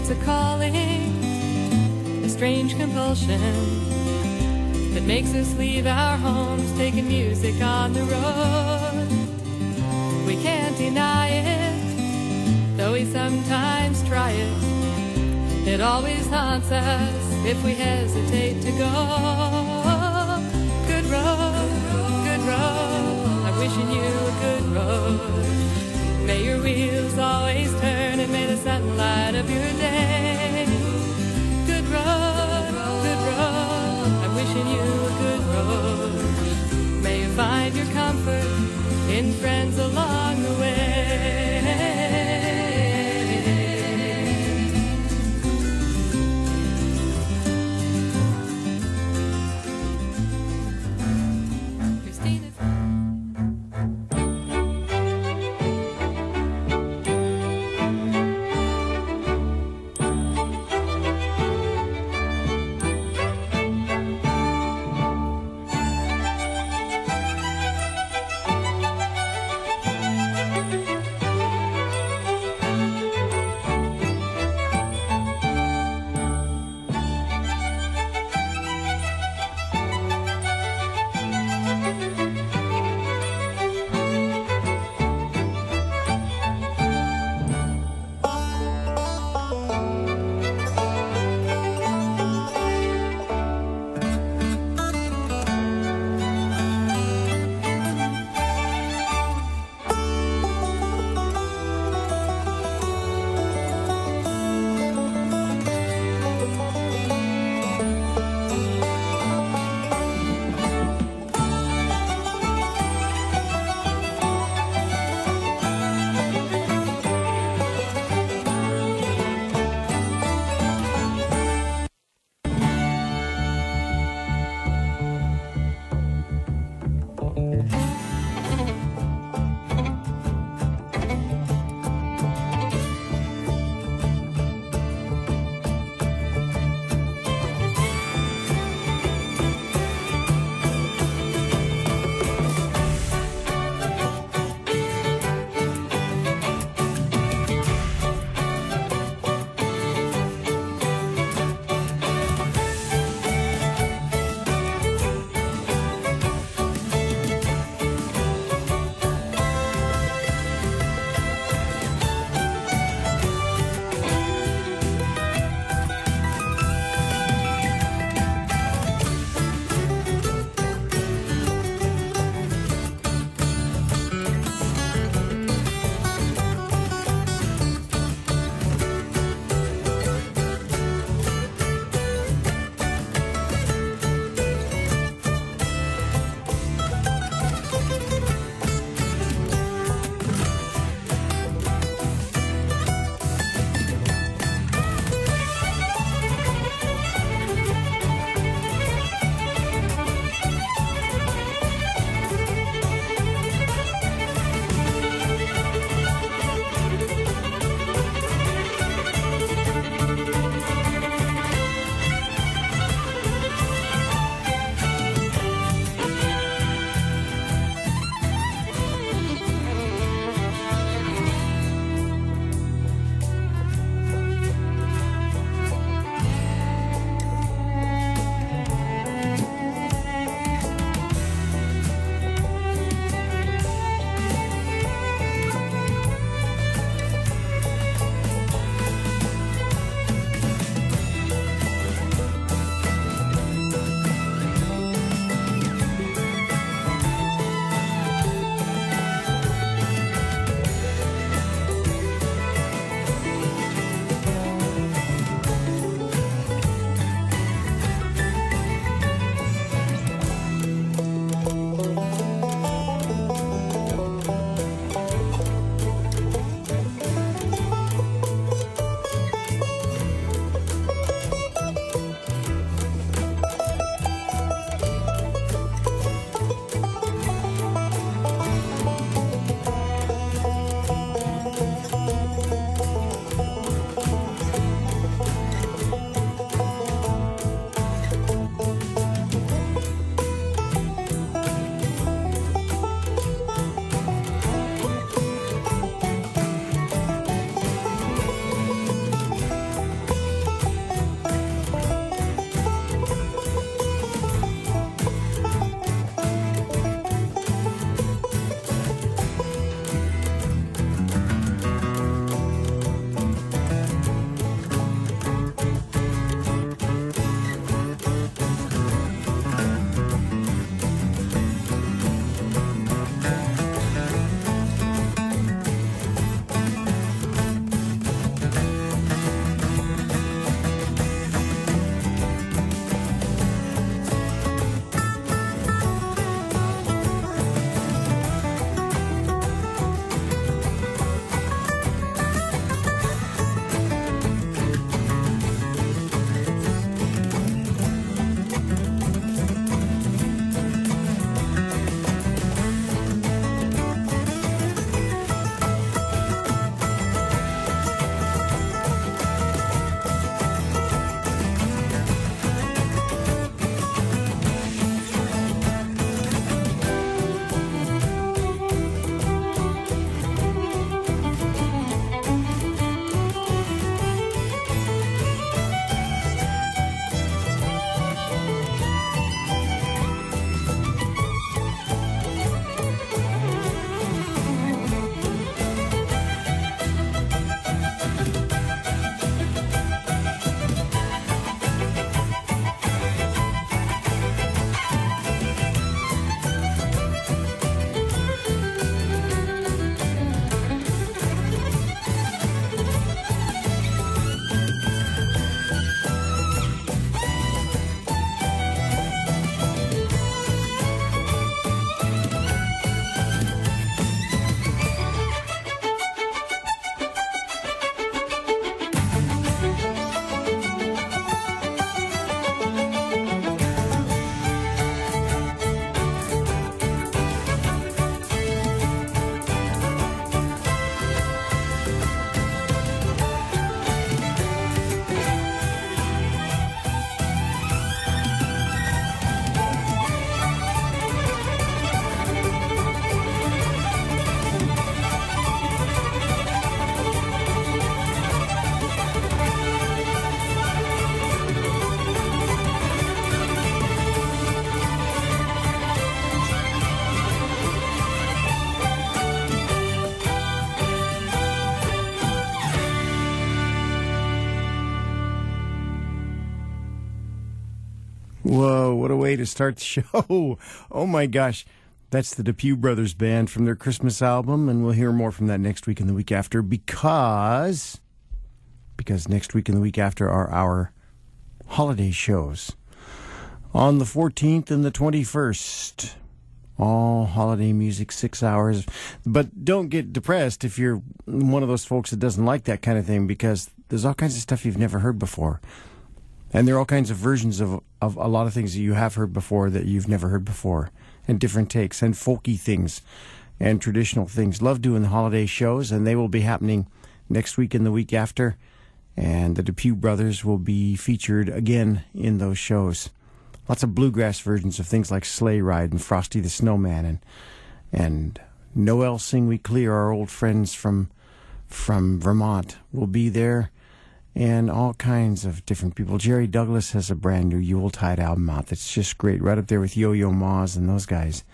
It's a calling, a strange compulsion that makes us leave our homes, taking music on the road. We can't deny it, though we sometimes try it. It always haunts us if we hesitate to go. Good road, I'm wishing you a good road. May your wheels always turn and may the sunlight of your day. Good road, I'm wishing you a good road. May you find your comfort in friends along the way. Whoa, what a way to start the show. Oh my gosh. That's the DePue Brothers Band from their Christmas album, and we'll hear more from that next week and the week after because next week and the week after are our holiday shows. On the 14th and the 21st, all holiday music, 6 hours. But don't get depressed if you're one of those folks that doesn't like that kind of thing, because there's all kinds of stuff you've never heard before. And there are all kinds of versions of a lot of things that you have heard before that you've never heard before, and different takes, and folky things, and traditional things. Love doing the holiday shows, and they will be happening next week and the week after. And the DePue Brothers will be featured again in those shows. Lots of bluegrass versions of things like Sleigh Ride and Frosty the Snowman, and Noel Sing We Clear, our old friends from Vermont, will be there. And all kinds of different people. Jerry Douglas has a brand new Yuletide album out that's just great, right up there with Yo-Yo Ma's and those guys.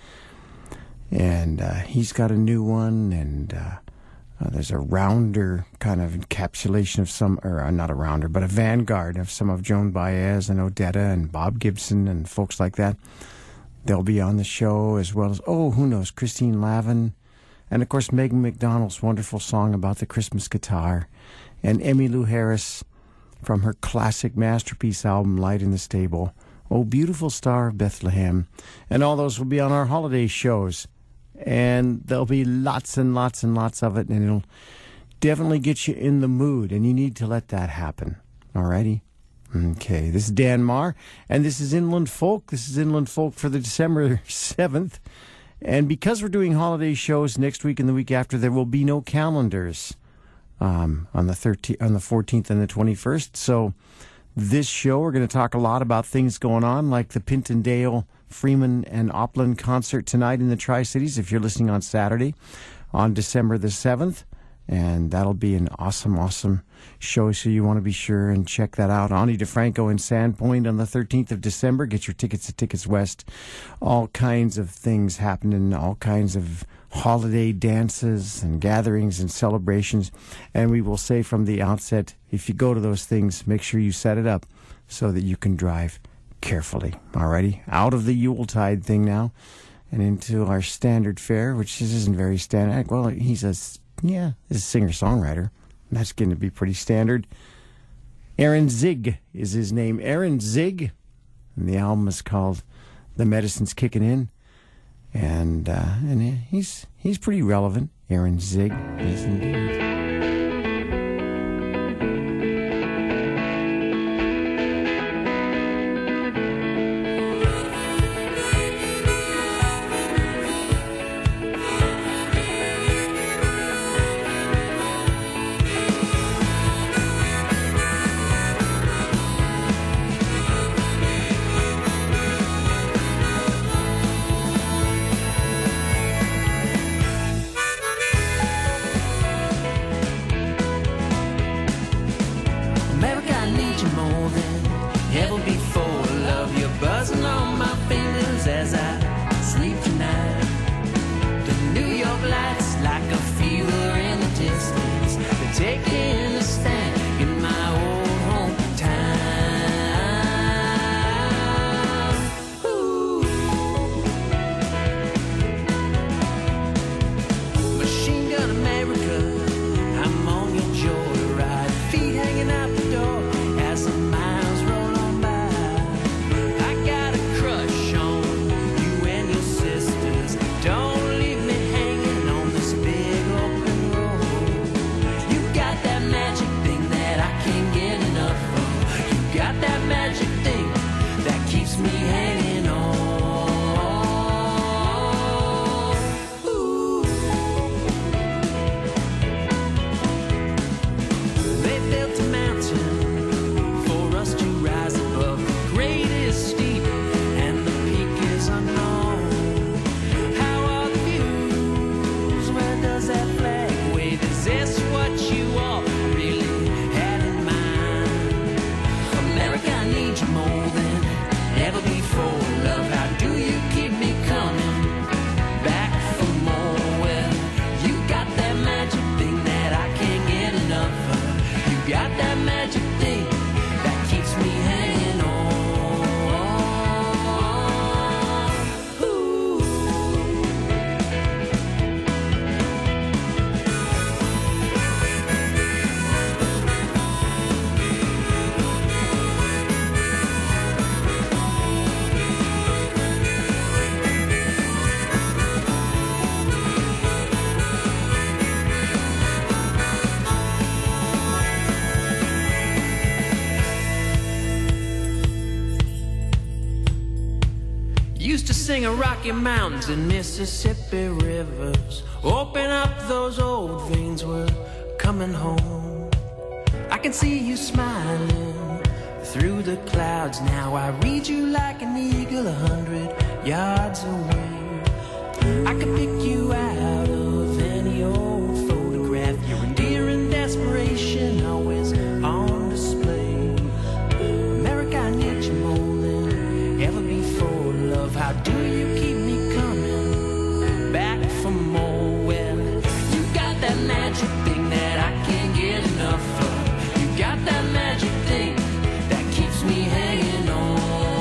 And he's got a new one, and there's a rounder kind of encapsulation of some, or not a rounder, but a vanguard of some of Joan Baez and Odetta and Bob Gibson and folks like that. They'll be on the show, as well as, who knows, Christine Lavin. And, of course, Megan McDonald's wonderful song about the Christmas guitar. And Emmylou Harris from her classic masterpiece album, Light in the Stable. Oh, Beautiful Star of Bethlehem. And all those will be on our holiday shows. And there'll be lots and lots and lots of it, and it'll definitely get you in the mood, and you need to let that happen. Alrighty? Okay, this is Dan Marr, and this is Inland Folk. This is Inland Folk for the December 7th. And because we're doing holiday shows next week and the week after, there will be no calendars on the 14th and the 21st. So this show, we're going to talk a lot about things going on, like the Pintondale, Freeman, and Opland concert tonight in the Tri-Cities, if you're listening on Saturday, on December the 7th. And that'll be an awesome, awesome show, so you want to be sure and check that out. Ani DeFranco in Sandpoint on the 13th of December. Get your tickets at Tickets West. All kinds of things happening, all kinds of holiday dances and gatherings and celebrations. And we will say from the outset, if you go to those things, make sure you set it up so that you can drive carefully. Alrighty? Out of the Yuletide thing now and into our standard fare, which isn't very standard. Well, he's a singer-songwriter. That's going to be pretty standard. Aaron Zig is his name. Aaron Zig. And the album is called The Medicine's Kicking In. And he's pretty relevant. Aaron Zig is indeed. sing of Rocky Mountains and Mississippi rivers. Open up those old veins, we're coming home. I can see you smiling through the clouds now. I read you like an eagle 100 yards away. I could pick you out of any old photograph. You're in deer and desperation, always on display. America, I need you more than ever before. Love, how do you keep me coming back for more? Well, you got that magic thing that I can't get enough of. You got that magic thing that keeps me hanging on.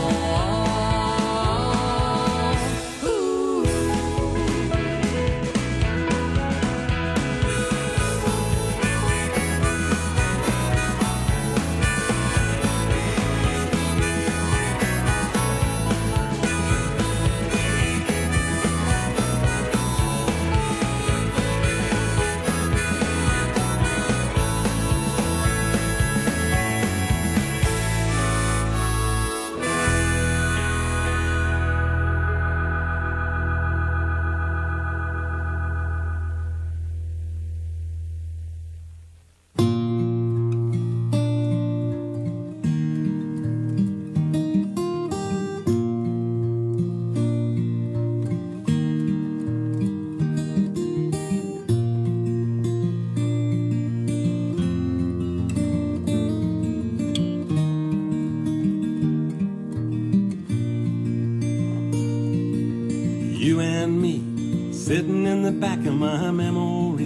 You and me, sitting in the back of my memory,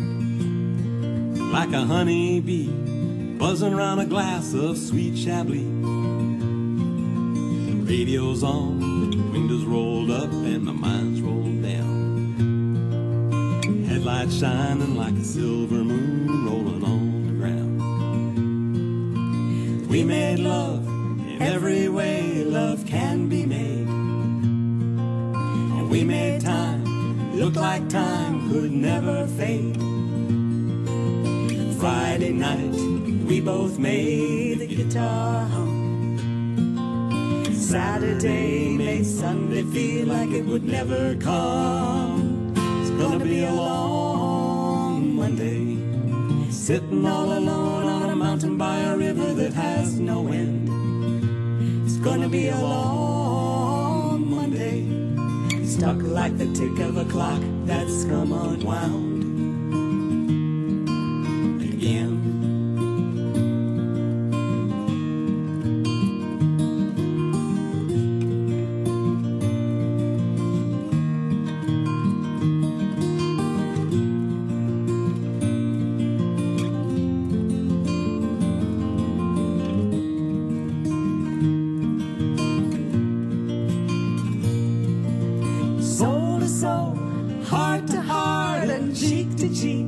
like a honeybee, buzzing around a glass of sweet Chablis. The radio's on, windows rolled up, and my mind's rolled down. Headlights shining like a silver moon, rolling on the ground. We made love in every way love can be made. We made time look like time could never fade. Friday night, we both made the guitar hum. Saturday made Sunday feel like it would never come. It's gonna be a long Monday, sitting all alone on a mountain by a river that has no end. It's gonna be a long Monday, stuck like the tick of a clock that's come unwound again. Soul to soul, heart to heart, and cheek to cheek.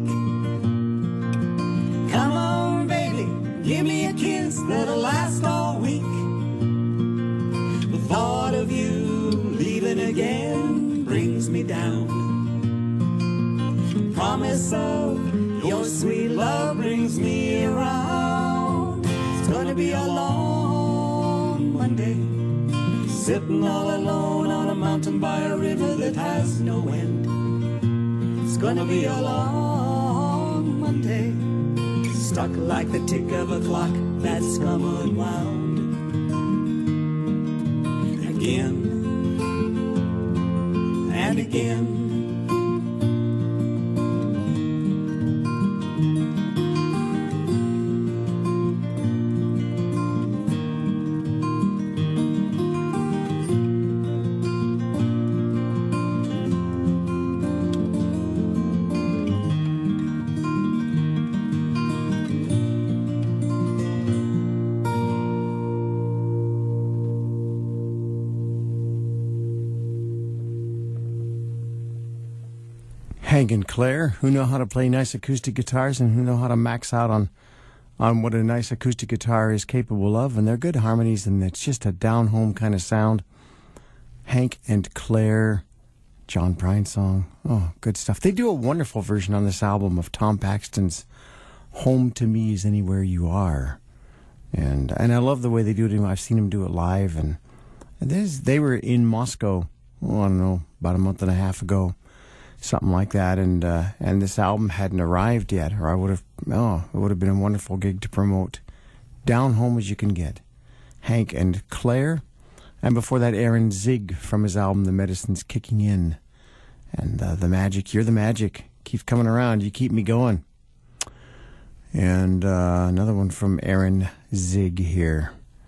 Come on, baby, give me a kiss that'll last all week. The thought of you leaving again brings me down. The promise of your sweet love brings me around. It's gonna be a long Monday, sitting all alone on a mountain by a river that has no end. It's gonna be a long Monday, stuck like the tick of a clock that's come unwound again and again. Hank and Claire, who know how to play nice acoustic guitars and who know how to max out on what a nice acoustic guitar is capable of, and they're good harmonies, and it's just a down-home kind of sound. Hank and Claire, John Prine song. Oh, good stuff. They do a wonderful version on this album of Tom Paxton's Home to Me is Anywhere You Are. And I love the way they do it. I've seen them do it live, and they were in Moscow I don't know, about a month and a half ago, something like that. And this album hadn't arrived yet, or it would have been a wonderful gig to promote. Down Home As You Can Get. Hank and Claire. And before that, Aaron Zig from his album, The Medicine's Kicking In. And the magic, you're the magic, keeps coming around. You keep me going. And another one from Aaron Zig here.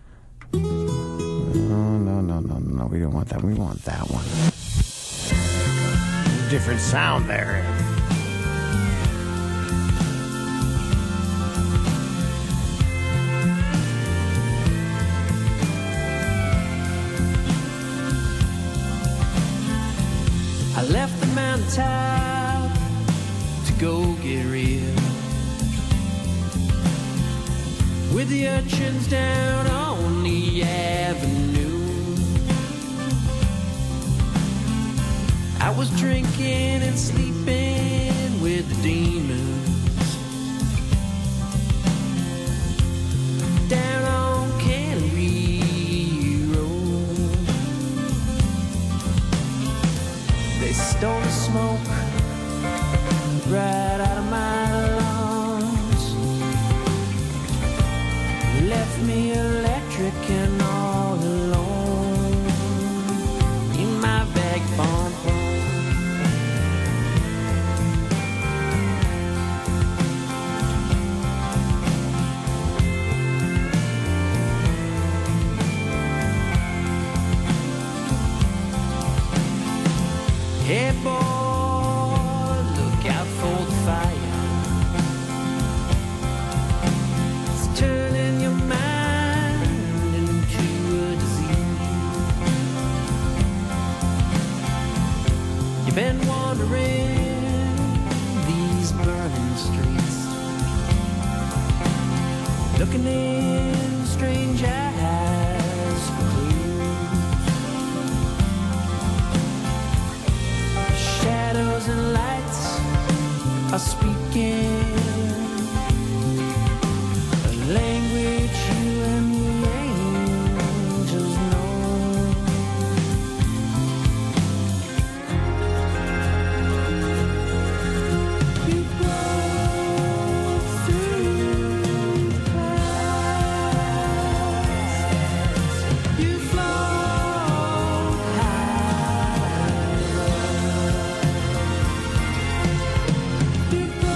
No, we don't want that. We want that one. Different sound there. I left the mountaintop to go get real with the urchins down on the avenue. I was drinking and sleeping with the demons down on Cannery Road. They stole the smoke right out of my lungs, left me electric and all alone in my vagabond home. Hey boy, look out for the fire. It's turning your mind into a disease. You've been wandering these burning streets, looking in strange eyes for clues. Shadows and lights are speaking a language you and the angels know. You go through the clouds, you float high. You go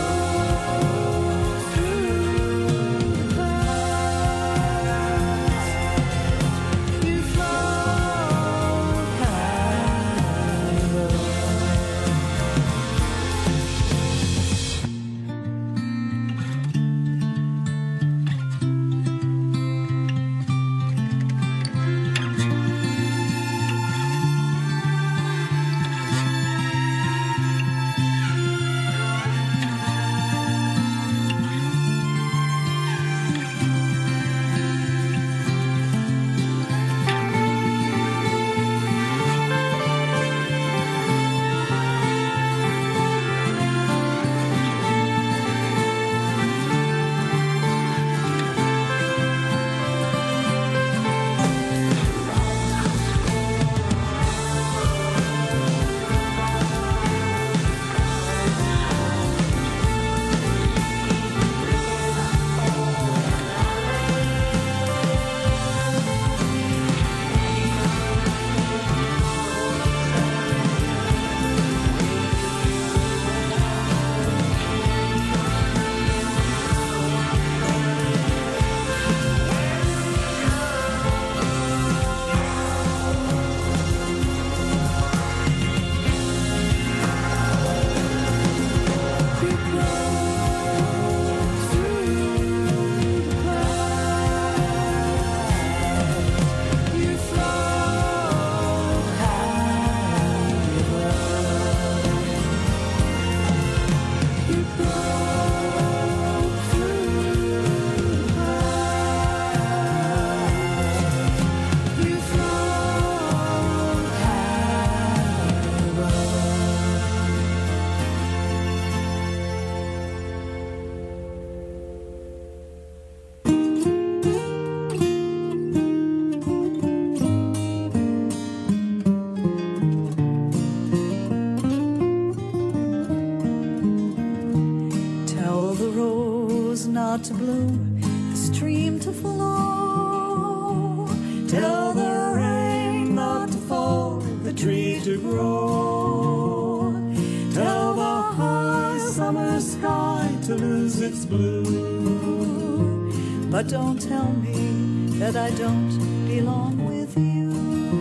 not to bloom, the stream to flow. Tell the rain not to fall, the tree to grow. Tell the high summer sky to lose its blue. But don't tell me that I don't belong with you.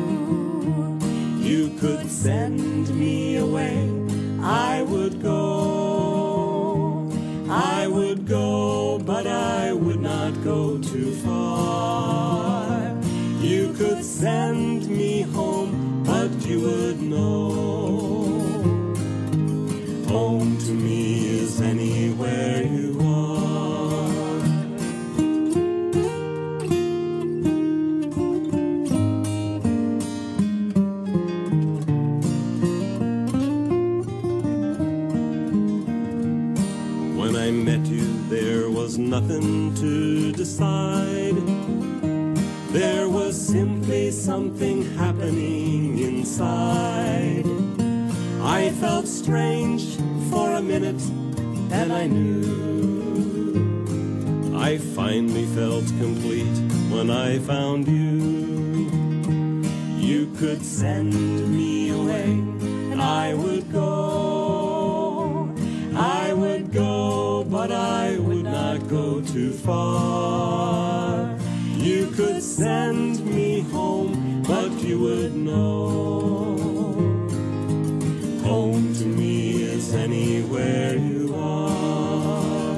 You could send me away, I would go. I would go, but I would not go too far. You could send me home, but you would know. Home to me is anywhere you are. When I met you, there was nothing to decide. There was simply something happening inside. I felt strange for a minute, and I knew I finally felt complete when I found you. You could send me away, and I would go. I would go, but I would not go too far. You could send me home, but you would know. Home to me is anywhere you are.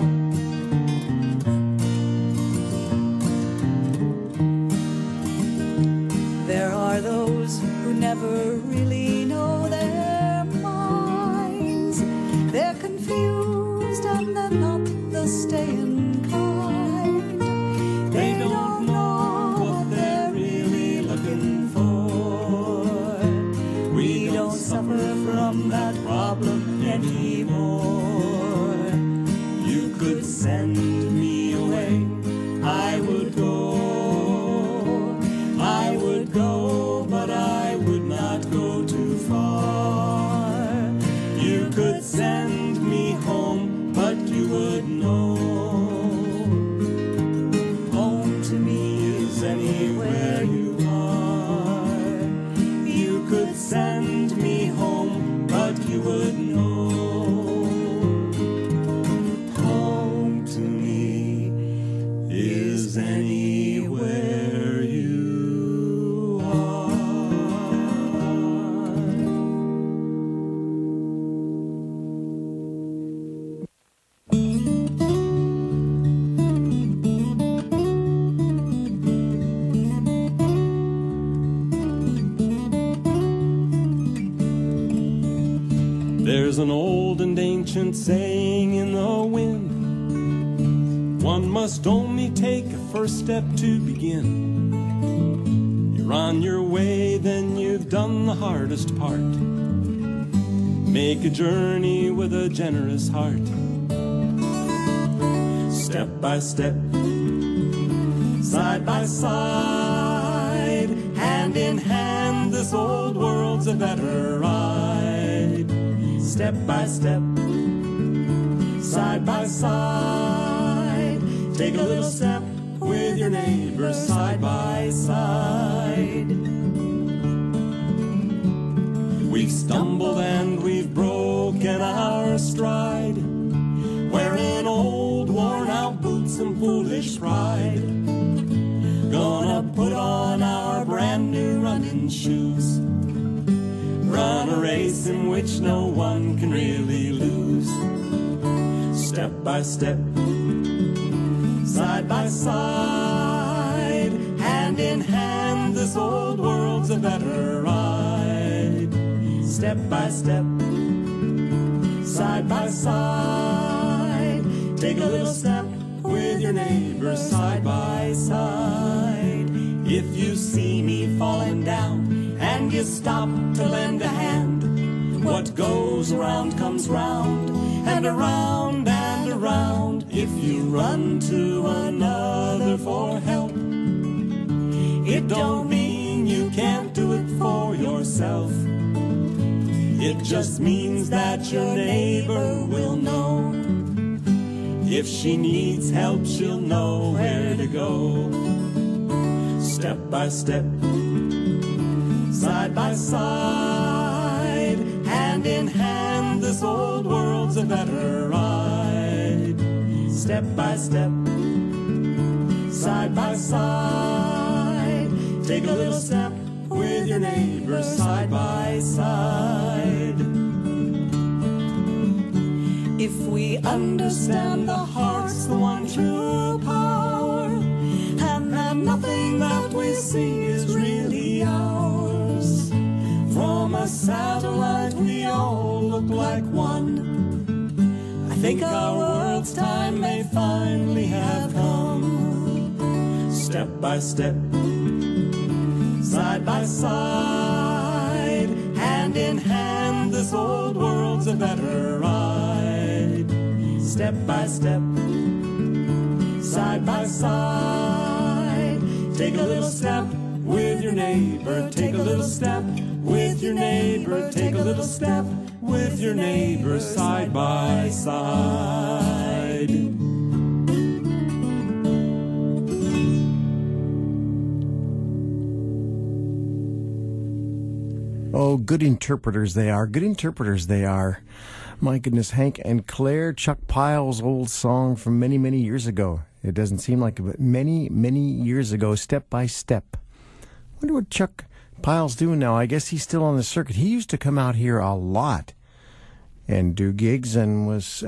There are those who never really know their minds. They're confused and they're not the staying kind. They don't know what they're really looking for. We don't suffer from that problem anymore. You could send me away, I would go. I would go, but I would not go too far. You could send me home, but you would know. Home to me is anywhere you are. You could send me home, but you would know. Home to me is anywhere you are. There's an old and ancient saying in the wind, one must only take a first step to begin. You're on your way, then you've done the hardest part. Make a journey with a generous heart. Step by step, side by side, hand in hand, this old world's a better ride. Step by step, side by side, take a little step with your neighbor side by side. We've stumbled and we've broken our stride, wearing old worn-out boots and foolish pride. Gonna put on our brand new running shoes, run a race in which no one can really lose. Step by step, side by side, hand in hand, this old world's a better ride. Step by step, side by side, take a little step with your neighbor side by side. If you see me falling down and you stop to lend a hand, what goes around comes round, and around and around. If you run to another for help, it don't mean you can't do it for yourself. It just means that your neighbor will know. If she needs help, she'll know where to go. Step by step, side by side, hand in hand, this old world's a better ride. Step by step, side by side, take a little step with your neighbor side by side. If we understand the heart's the one true power, and that nothing that we see is really ours, from a satellite we all look like one. I think our world's time may finally have come. Step by step, side by side, hand in hand, this old world's a better ride. Step by step, side by side, take a little step with your neighbor, take a little step with your neighbor, take a little step with your neighbor side by side. Oh, good interpreters they are. Good interpreters they are. My goodness, Hank and Claire, Chuck Pyle's old song from many, many years ago. It doesn't seem like it, but many, many years ago, Step by Step. Wonder what Chuck Pyle's doing now. I guess he's still on the circuit. He used to come out here a lot and do gigs and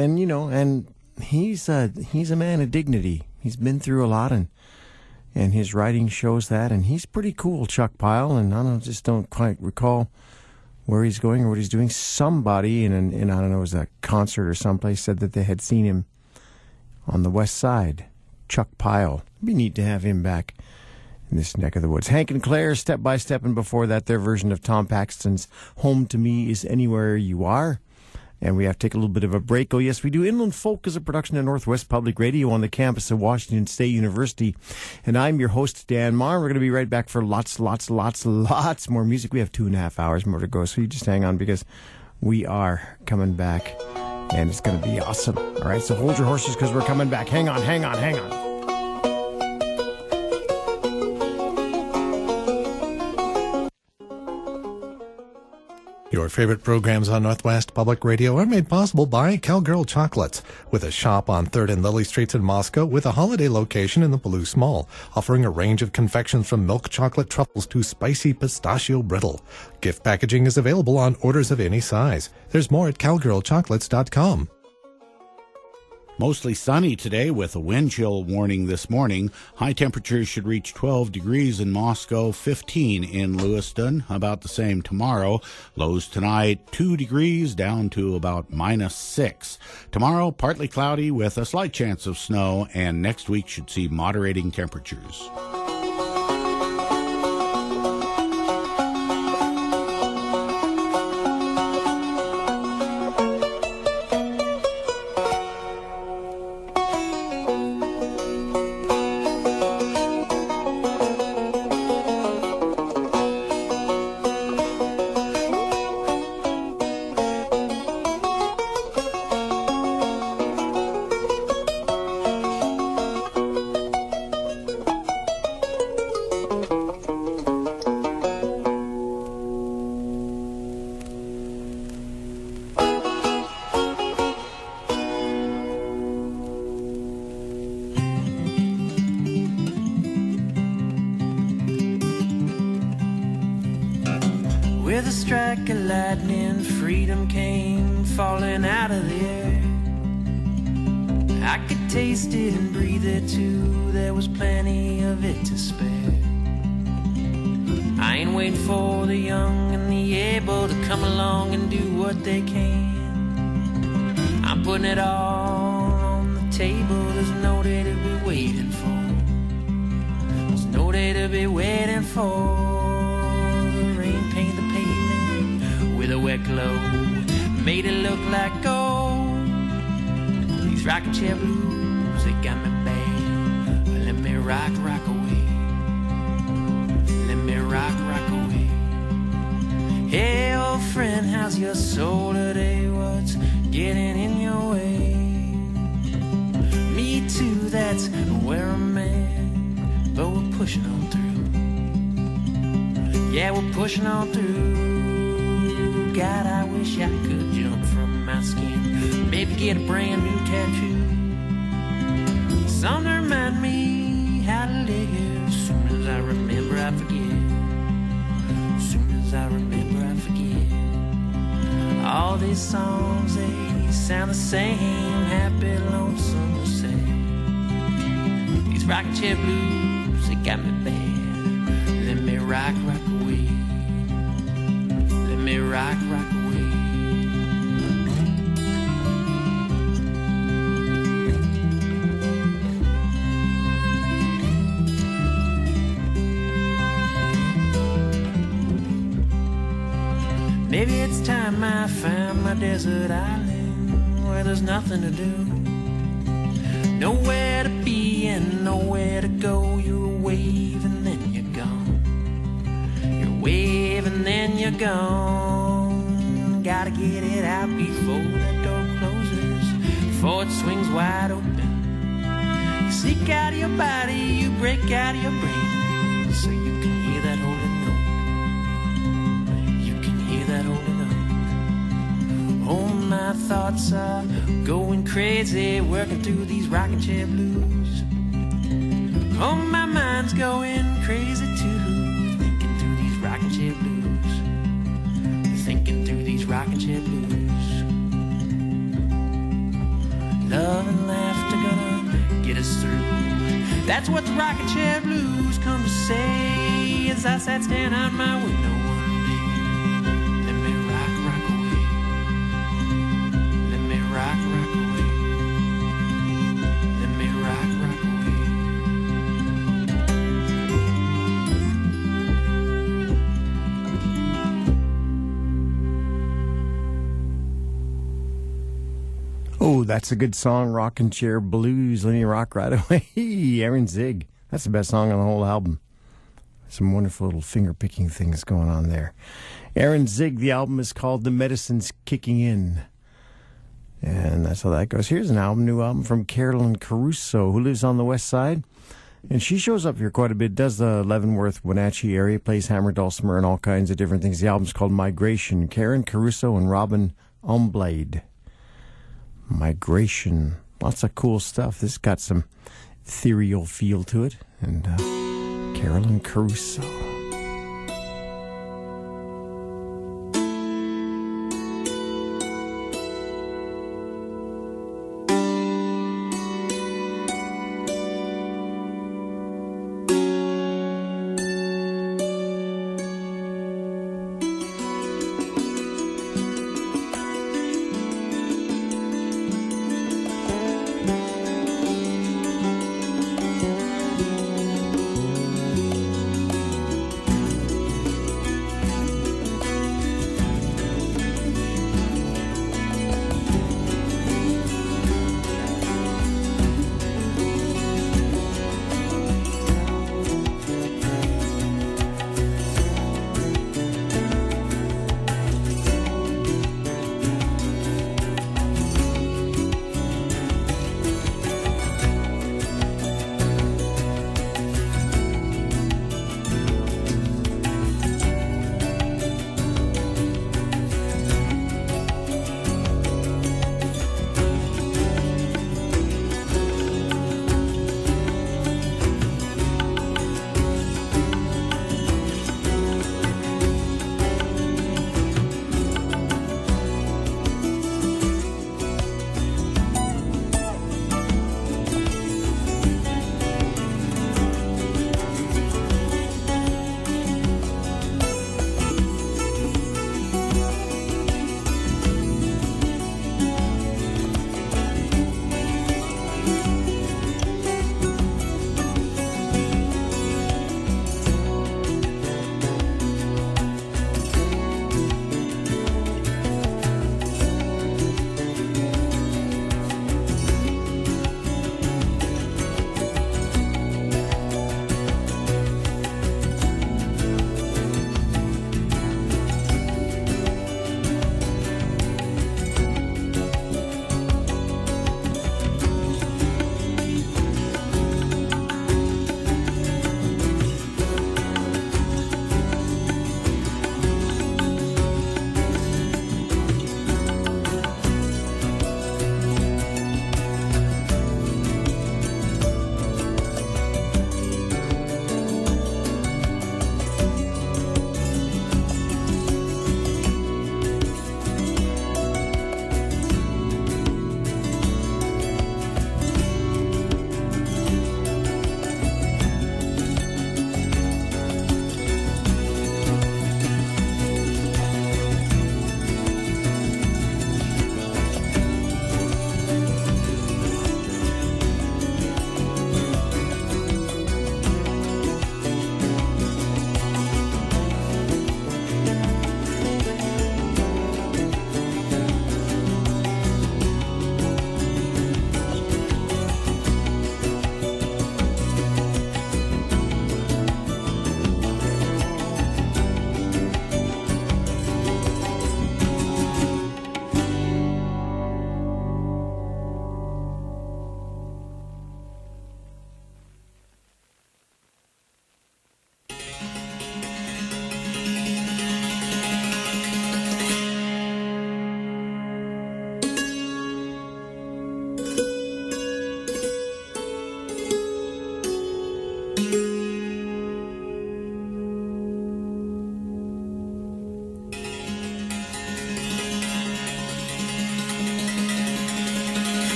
he's a man of dignity. He's been through a lot and his writing shows that, and he's pretty cool, Chuck Pyle, and I just don't quite recall where he's going or what he's doing. Somebody in I don't know, it was a concert or someplace, said that they had seen him on the West Side. Chuck Pyle. It'd be neat to have him back in this neck of the woods. Hank and Claire, Step by Step, and before that, their version of Tom Paxton's Home to Me is Anywhere You Are. And we have to take a little bit of a break. Oh, yes, we do. Inland Folk is a production of Northwest Public Radio on the campus of Washington State University. And I'm your host, Dan Marr. We're going to be right back for lots more music. We have 2.5 hours more to go, so you just hang on because we are coming back. And it's going to be awesome. All right, so hold your horses because we're coming back. Hang on. Your favorite programs on Northwest Public Radio are made possible by Cowgirl Chocolates, with a shop on 3rd and Lily Streets in Moscow, with a holiday location in the Palouse Mall, offering a range of confections from milk chocolate truffles to spicy pistachio brittle. Gift packaging is available on orders of any size. There's more at cowgirlchocolates.com. Mostly sunny today with a wind chill warning this morning. High temperatures should reach 12 degrees in Moscow, 15 in Lewiston, about the same tomorrow. Lows tonight, 2 degrees down to about -6. Tomorrow, partly cloudy with a slight chance of snow, and next week should see moderating temperatures. With a strike of lightning, freedom came falling out of the air. I could taste it and breathe it too. There was plenty of it to spare. I ain't waiting for the young and the able to come along and do what they can. I'm putting it all on the table. There's no day to be waiting for. There's no day to be waiting for. With a wet glow, made it look like gold. These rocking chair blues, they got me bad. Let me rock away. Let me rock away. Hey, old friend, how's your soul today? What's getting in your way? pushing on through. God, I wish I could jump from my skin, maybe get a brand new tattoo. Something to remind me how to live. Soon as I remember, I forget. Soon as I remember, I forget. All these songs, they sound the same. Happy, lonesome, or sad. These rocking chair blues, they got me bad. Let me rock, rock away. Let me rock, rock away. Maybe it's time I found my desert island where there's nothing to do, nowhere to be and nowhere to go. You're a wave and then you're gone. You're a wave and then you're gone. Gotta get it out before that door closes, before it swings wide open. You seek out of your body, you break out of your brain, so you can hear that holy note. That holy note. Oh, my thoughts are going crazy, working through these rocking chair blues. Oh, my mind's going crazy too, thinking through these rocking chair blues. Thinking through these rocking chair blues. Love and laughter gonna get us through. That's what the rocking chair blues come to say as I sat staring out my window. Rock, rock away. Let me rock, rock away. Oh, that's a good song, Rockin' Chair Blues. Let me rock right away. Aaron Zig. That's the best song on the whole album. Some wonderful little finger-picking things going on there. Aaron Zig, the album is called The Medicine's Kicking In. And that's how that goes. Here's an album, new album from Carolyn Caruso, who lives on the west side. And she shows up here quite a bit, does the Leavenworth, Wenatchee area, plays hammer, dulcimer, and all kinds of different things. The album's called Migration. Karen Caruso and Robin Omblade. Migration. Lots of cool stuff. This got some ethereal feel to it. And Carolyn Caruso.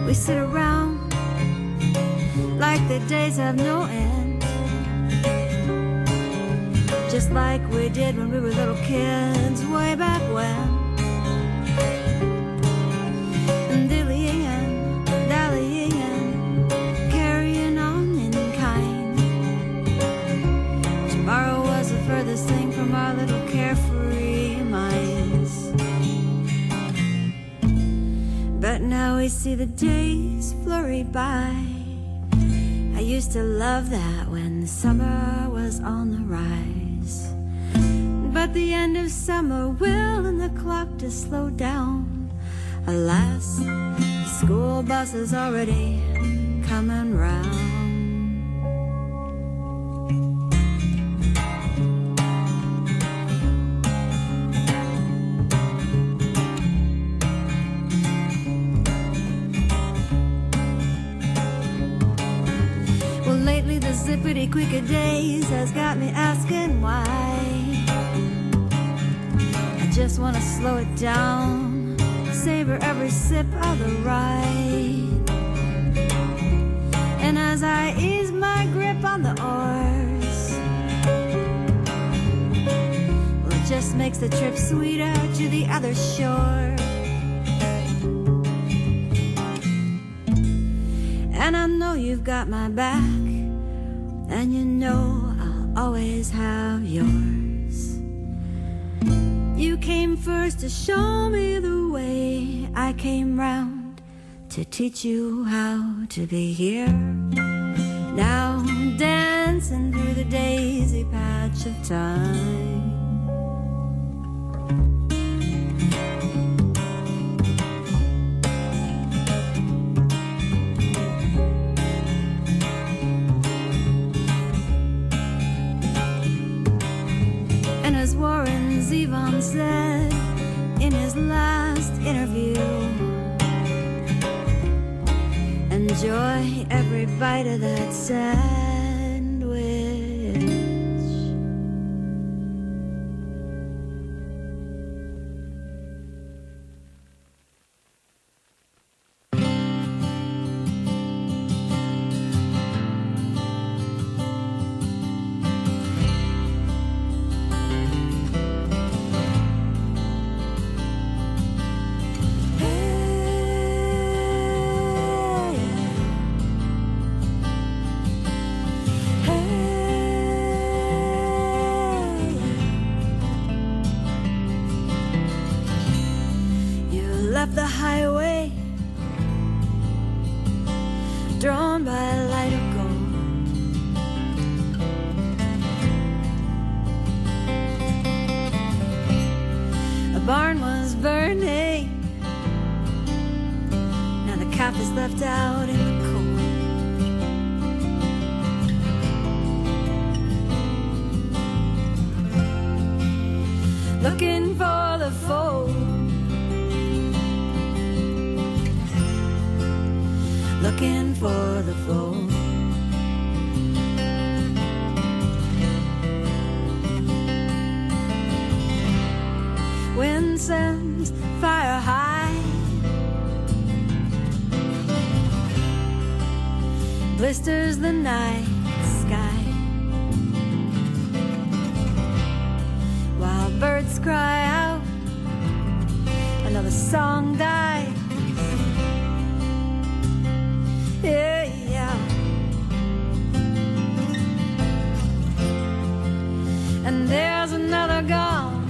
We sit around like the days have no end, just like we did when we were little kids way back when. And dillying and dallying and carrying on in kind. Tomorrow was the furthest thing from our little carefree minds. But now we see the days flurry by. I used to love that when the summer was on the rise. But the end of summer will and the clock to slow down. Alas, the school bus is already coming round. Zippity-quicker days has got me asking why. I just want to slow it down, savor every sip of the ride. And as I ease my grip on the oars, well, it just makes the trip sweeter to the other shore. And I know you've got my back, and you know I'll always have yours. You came first to show me the way. I came round to teach you how to be here. Now I'm dancing through the daisy patch of time. As Warren Zevon said in his last interview, enjoy every bite of that sandwich. Left the highway, drawn by a light of gold. A barn was burning, now the calf is left out in the cold. Looking for the fold, looking for the fold. Wind sends fire high, blisters the night sky, while birds cry out, another song dies. Yeah, yeah. And there's another gone.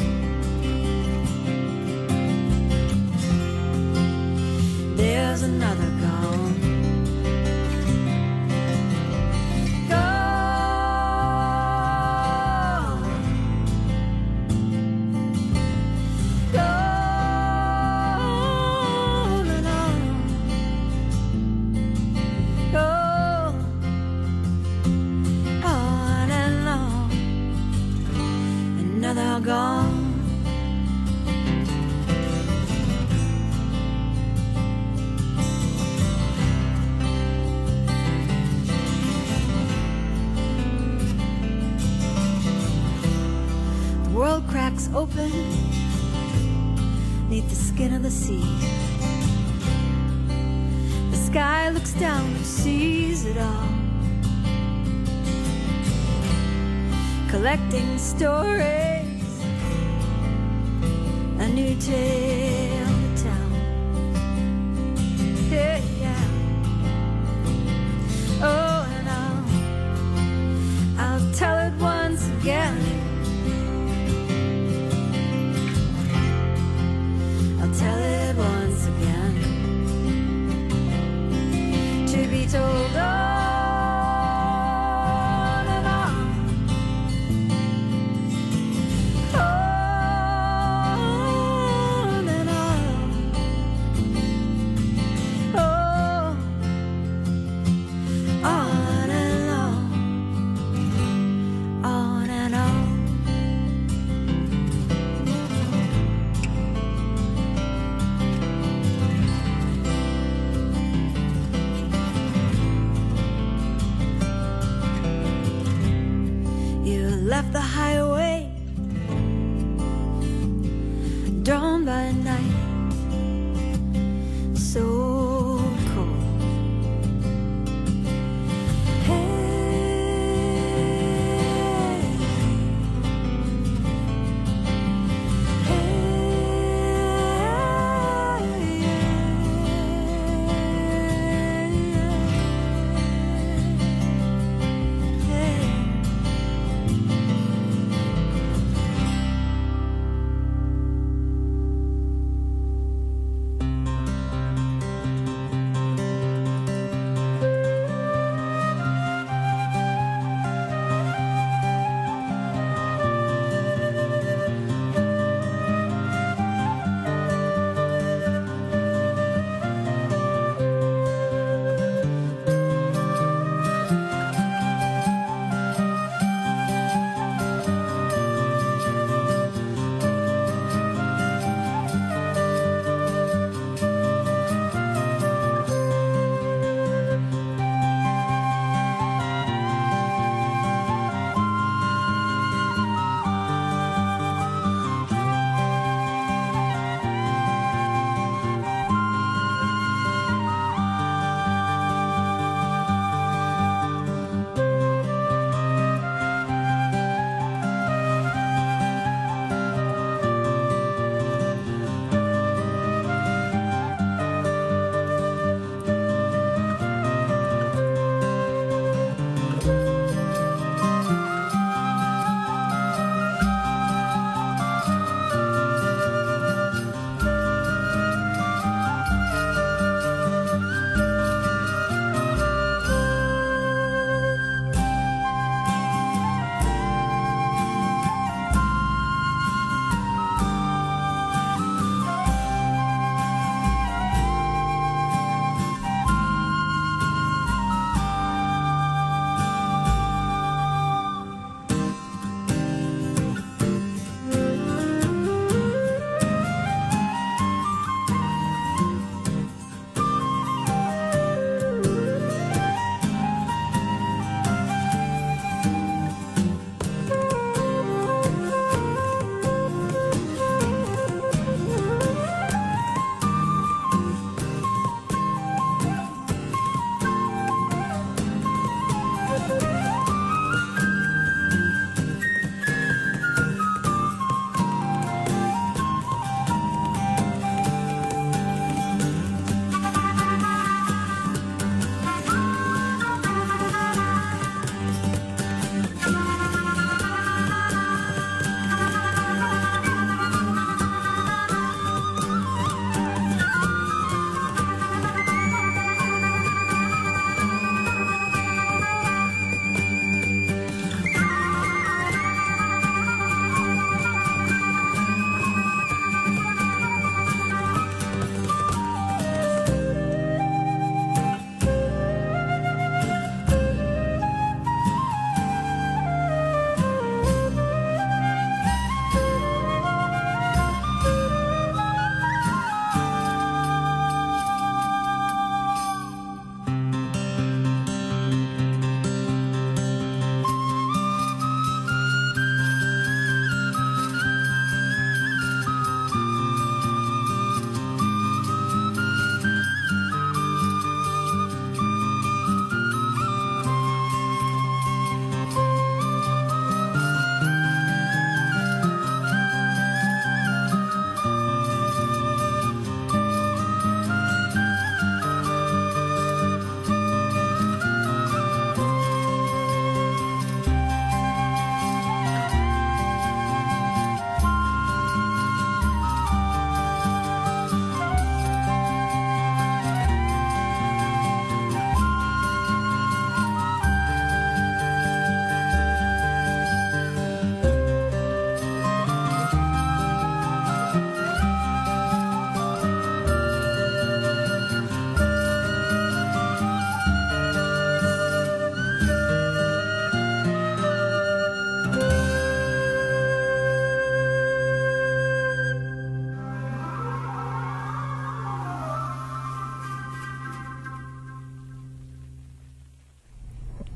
There's another gone. Gone. The world cracks open neath the skin of the sea. The sky guy looks down and sees it all, collecting stories, a new tale to tell. Yeah, yeah. Oh, and I'll tell it once again. I'll tell it once again, to be told on and on, on and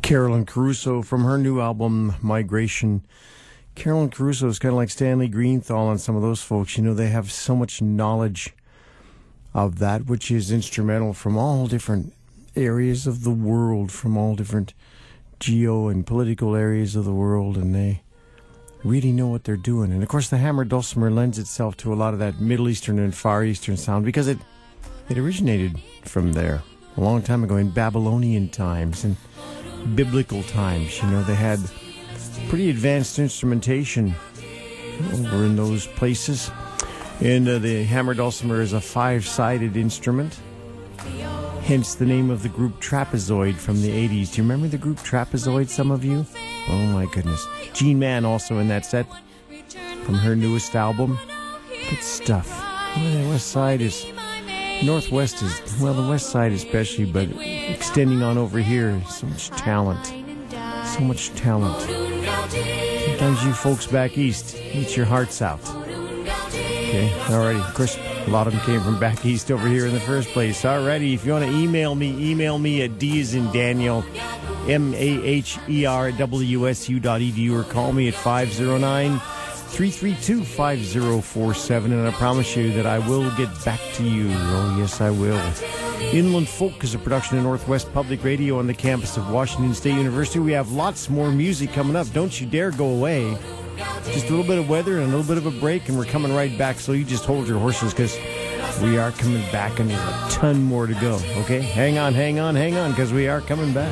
Carolyn Caruso from her new album, Migration. Carolyn Caruso is kind of like Stanley Greenthal and some of those folks. You know, they have so much knowledge of that, which is instrumental from all different areas of the world, from all different geo and political areas of the world, and they really know what they're doing. And of course, the hammered dulcimer lends itself to a lot of that Middle Eastern and Far Eastern sound because it originated from there a long time ago in Babylonian times and biblical times. You know, they had pretty advanced instrumentation over in those places. And the hammered dulcimer is a 5-sided instrument, hence the name of the group Trapezoid from the 80s. Do you remember the group Trapezoid, some of you? Oh my goodness. Jean Mann also in that set from her newest album. Good stuff. Well, the west side is... Northwest is... Well, the west side especially, but extending on over here, so much talent. So much talent. Sometimes you folks back east eat your hearts out. Okay, alrighty. Of course, a lot of them came from back east over here in the first place. Alrighty, if you want to email me at D as in Daniel, MAHER@WSU.edu, or call me at 509-332-5047, and I promise you that I will get back to you. Oh, yes, I will. Inland Folk is a production of Northwest Public Radio on the campus of Washington State University. We have lots more music coming up. Don't you dare go away. Just a little bit of weather and a little bit of a break, and we're coming right back, so you just hold your horses, because we are coming back, and there's a ton more to go, okay? Hang on, because we are coming back.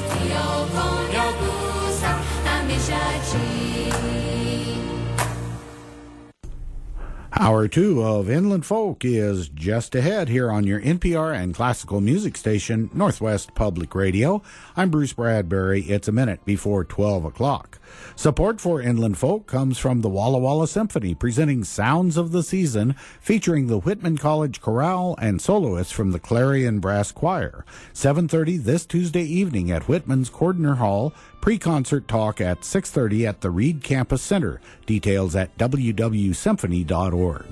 Hour 2 of Inland Folk is just ahead here on your NPR and classical music station, Northwest Public Radio. I'm Bruce Bradbury. It's a minute before 12 o'clock. Support for Inland Folk comes from the Walla Walla Symphony, presenting Sounds of the Season, featuring the Whitman College Chorale and soloists from the Clarion Brass Choir. 7:30 this Tuesday evening at Whitman's Cordner Hall. Pre-concert talk at 6:30 at the Reed Campus Center. Details at www.symphony.org.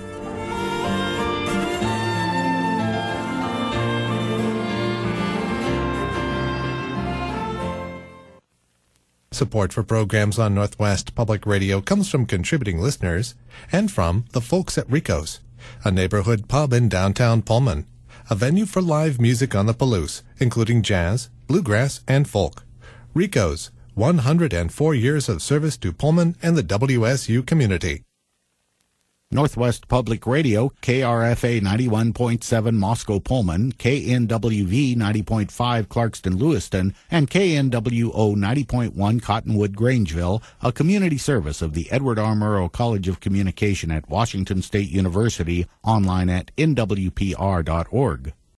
Support for programs on Northwest Public Radio comes from contributing listeners and from the folks at Rico's, a neighborhood pub in downtown Pullman, a venue for live music on the Palouse, including jazz, bluegrass, and folk. Rico's, 104 years of service to Pullman and the WSU community. Northwest Public Radio, KRFA 91.7 Moscow Pullman, KNWV 90.5 Clarkston Lewiston, and KNWO 90.1 Cottonwood Grangeville, a community service of the Edward R. Murrow College of Communication at Washington State University, online at nwpr.org.